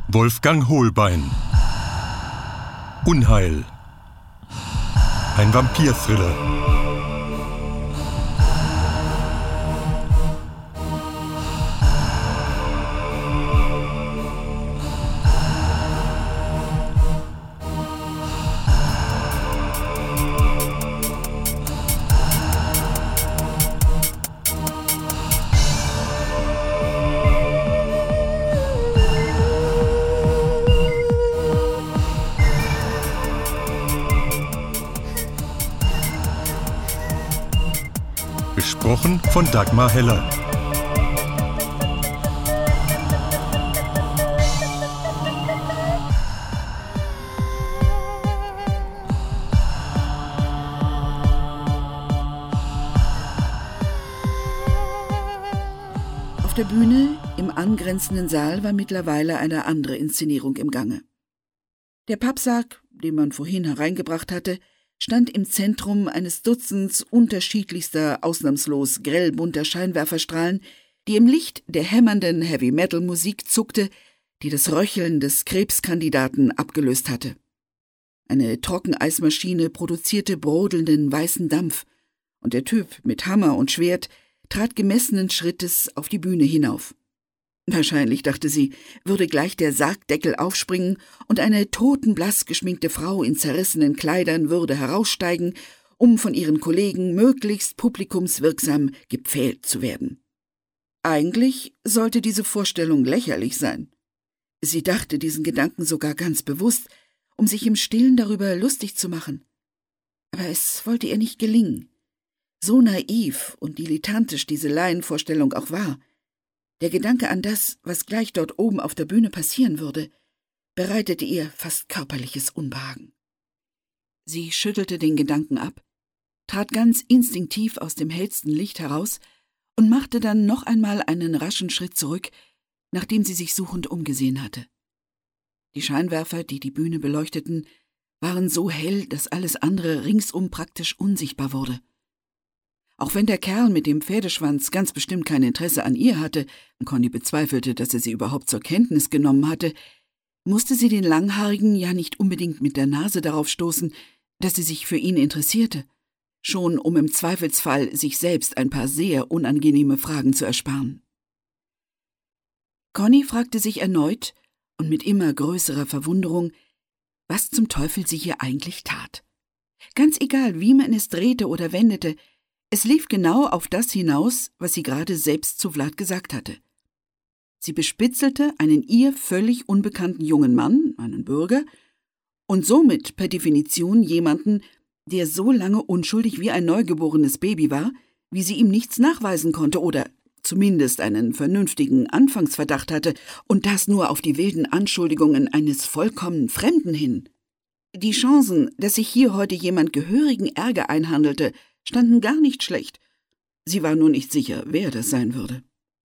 Wolfgang Hohlbein. Unheil. Ein Vampir-Thriller. Gesprochen von Dagmar Heller. Auf der Bühne, im angrenzenden Saal, war mittlerweile eine andere Inszenierung im Gange. Der Pappsarg, den man vorhin hereingebracht hatte, stand im Zentrum eines Dutzends unterschiedlichster, ausnahmslos grellbunter Scheinwerferstrahlen, die im Licht der hämmernden Heavy-Metal-Musik zuckte, die das Röcheln des Krebskandidaten abgelöst hatte. Eine Trockeneismaschine produzierte brodelnden weißen Dampf, und der Typ mit Hammer und Schwert trat gemessenen Schrittes auf die Bühne hinauf. Wahrscheinlich, dachte sie, würde gleich der Sargdeckel aufspringen und eine totenblass geschminkte Frau in zerrissenen Kleidern würde heraussteigen, um von ihren Kollegen möglichst publikumswirksam gepfählt zu werden. Eigentlich sollte diese Vorstellung lächerlich sein. Sie dachte diesen Gedanken sogar ganz bewusst, um sich im Stillen darüber lustig zu machen. Aber es wollte ihr nicht gelingen. So naiv und dilettantisch diese Laienvorstellung auch war, der Gedanke an das, was gleich dort oben auf der Bühne passieren würde, bereitete ihr fast körperliches Unbehagen. Sie schüttelte den Gedanken ab, trat ganz instinktiv aus dem hellsten Licht heraus und machte dann noch einmal einen raschen Schritt zurück, nachdem sie sich suchend umgesehen hatte. Die Scheinwerfer, die die Bühne beleuchteten, waren so hell, dass alles andere ringsum praktisch unsichtbar wurde. Auch wenn der Kerl mit dem Pferdeschwanz ganz bestimmt kein Interesse an ihr hatte, und Conny bezweifelte, dass er sie überhaupt zur Kenntnis genommen hatte, musste sie den Langhaarigen ja nicht unbedingt mit der Nase darauf stoßen, dass sie sich für ihn interessierte, schon um im Zweifelsfall sich selbst ein paar sehr unangenehme Fragen zu ersparen. Conny fragte sich erneut und mit immer größerer Verwunderung, was zum Teufel sie hier eigentlich tat. Ganz egal, wie man es drehte oder wendete, es lief genau auf das hinaus, was sie gerade selbst zu Vlad gesagt hatte. Sie bespitzelte einen ihr völlig unbekannten jungen Mann, einen Bürger, und somit per Definition jemanden, der so lange unschuldig wie ein neugeborenes Baby war, wie sie ihm nichts nachweisen konnte oder zumindest einen vernünftigen Anfangsverdacht hatte, und das nur auf die wilden Anschuldigungen eines vollkommen Fremden hin. Die Chancen, dass sich hier heute jemand gehörigen Ärger einhandelte, standen gar nicht schlecht. Sie war nur nicht sicher, wer das sein würde.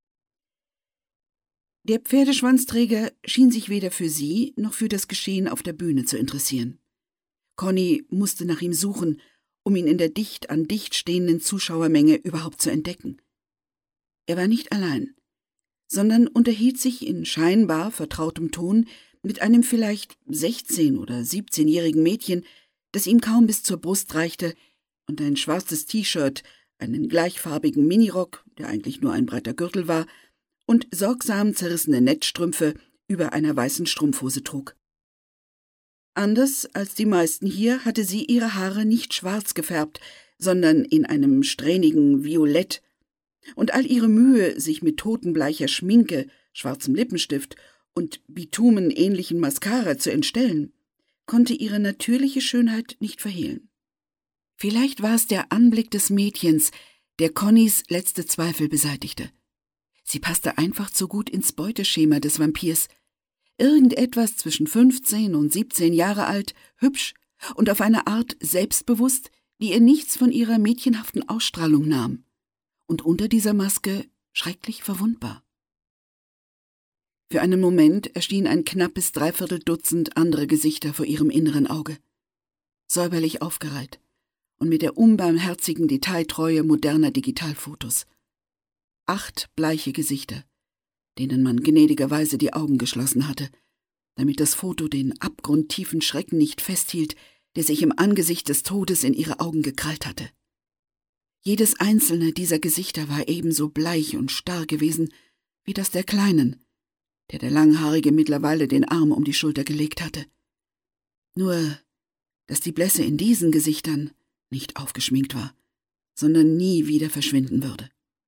Der Pferdeschwanzträger schien sich weder für sie noch für das Geschehen auf der Bühne zu interessieren. Conny musste nach ihm suchen, um ihn in der dicht an dicht stehenden Zuschauermenge überhaupt zu entdecken. Er war nicht allein, sondern unterhielt sich in scheinbar vertrautem Ton mit einem vielleicht 16- oder 17-jährigen Mädchen, das ihm kaum bis zur Brust reichte, und ein schwarzes T-Shirt, einen gleichfarbigen Minirock, der eigentlich nur ein breiter Gürtel war, und sorgsam zerrissene Netzstrümpfe über einer weißen Strumpfhose trug. Anders als die meisten hier hatte sie ihre Haare nicht schwarz gefärbt, sondern in einem strähnigen Violett, und all ihre Mühe, sich mit totenbleicher Schminke, schwarzem Lippenstift und bitumenähnlichen Mascara zu entstellen, konnte ihre natürliche Schönheit nicht verhehlen. Vielleicht war es der Anblick des Mädchens, der Connys letzte Zweifel beseitigte. Sie passte einfach zu gut ins Beuteschema des Vampirs. Irgendetwas zwischen 15 und 17 Jahre alt, hübsch und auf eine Art selbstbewusst, die ihr nichts von ihrer mädchenhaften Ausstrahlung nahm. Und unter dieser Maske schrecklich verwundbar. Für einen Moment erschien ein knappes Dreivierteldutzend andere Gesichter vor ihrem inneren Auge. Säuberlich aufgereiht und mit der unbarmherzigen Detailtreue moderner Digitalfotos. 8 bleiche Gesichter, denen man gnädigerweise die Augen geschlossen hatte, damit das Foto den abgrundtiefen Schrecken nicht festhielt, der sich im Angesicht des Todes in ihre Augen gekrallt hatte. Jedes einzelne dieser Gesichter war ebenso bleich und starr gewesen wie das der Kleinen, der Langhaarige mittlerweile den Arm um die Schulter gelegt hatte. Nur, dass die Blässe in diesen Gesichtern nicht aufgeschminkt war, sondern nie wieder verschwinden würde.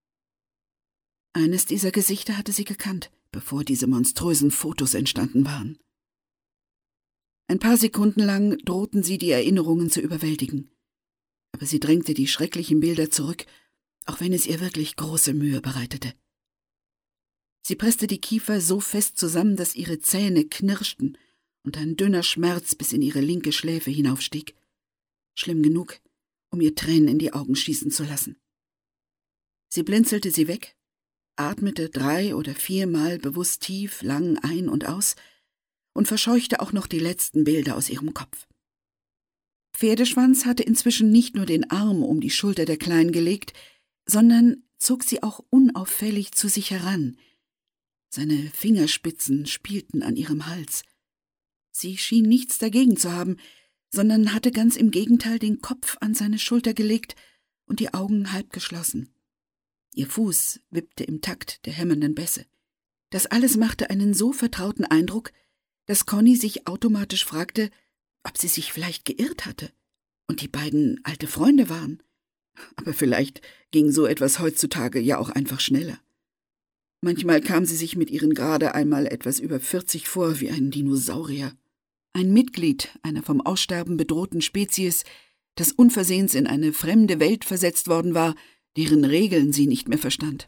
Eines dieser Gesichter hatte sie gekannt, bevor diese monströsen Fotos entstanden waren. Ein paar Sekunden lang drohten sie, die Erinnerungen zu überwältigen. Aber sie drängte die schrecklichen Bilder zurück, auch wenn es ihr wirklich große Mühe bereitete. Sie presste die Kiefer so fest zusammen, dass ihre Zähne knirschten und ein dünner Schmerz bis in ihre linke Schläfe hinaufstieg. Schlimm genug, um ihr Tränen in die Augen schießen zu lassen. Sie blinzelte sie weg, atmete 3 oder 4 Mal bewusst tief, lang ein und aus und verscheuchte auch noch die letzten Bilder aus ihrem Kopf. Pferdeschwanz hatte inzwischen nicht nur den Arm um die Schulter der Kleinen gelegt, sondern zog sie auch unauffällig zu sich heran. Seine Fingerspitzen spielten an ihrem Hals. Sie schien nichts dagegen zu haben, sondern hatte ganz im Gegenteil den Kopf an seine Schulter gelegt und die Augen halb geschlossen. Ihr Fuß wippte im Takt der hämmernden Bässe. Das alles machte einen so vertrauten Eindruck, dass Conny sich automatisch fragte, ob sie sich vielleicht geirrt hatte und die beiden alte Freunde waren. Aber vielleicht ging so etwas heutzutage ja auch einfach schneller. Manchmal kam sie sich mit ihren gerade einmal etwas über 40 vor wie ein Dinosaurier. Ein Mitglied einer vom Aussterben bedrohten Spezies, das unversehens in eine fremde Welt versetzt worden war, deren Regeln sie nicht mehr verstand.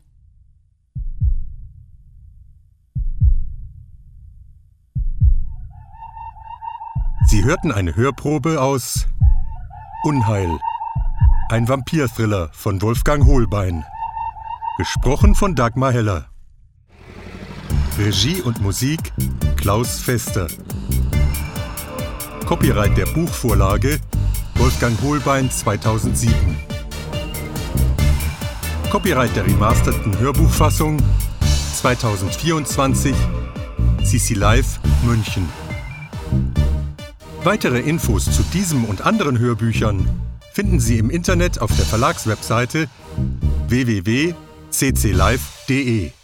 Sie hörten eine Hörprobe aus Unheil, ein Vampir-Thriller von Wolfgang Hohlbein. Gesprochen von Dagmar Heller. Regie und Musik Klaus Fester. Copyright der Buchvorlage Wolfgang Hohlbein 2007. Copyright der remasterten Hörbuchfassung 2024 CC Live München. Weitere Infos zu diesem und anderen Hörbüchern finden Sie im Internet auf der Verlagswebseite www.cclive.de.